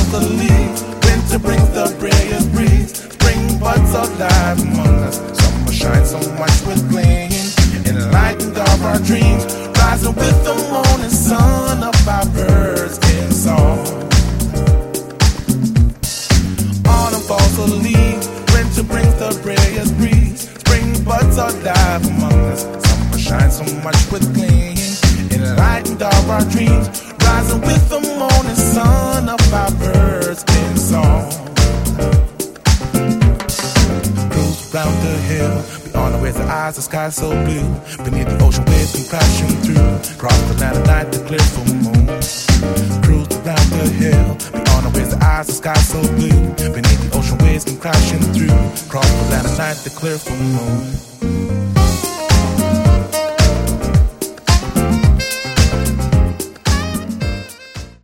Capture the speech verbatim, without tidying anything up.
falls the leaves. Winter brings the brilliant breeze. Spring buds are live among us. Summer shines so much with gleam. Enlightened of our dreams. Rising with the morning sun of our birds in song. Autumn falls the leaves. Winter brings the brilliant breeze. Spring buds are live among us. Summer shines so much with gleam. Enlightened of our dreams. Rising with the morning sun of our birds in song. Cruise round the hill, beyond the waves of eyes, the sky so blue. Beneath the ocean waves come crashing through. Cross the land at night, the clear full moon. Cruise around the hill, beyond the waves of eyes, the sky so blue. Beneath the ocean waves come crashing through. Cross the land at night, the clear full moon.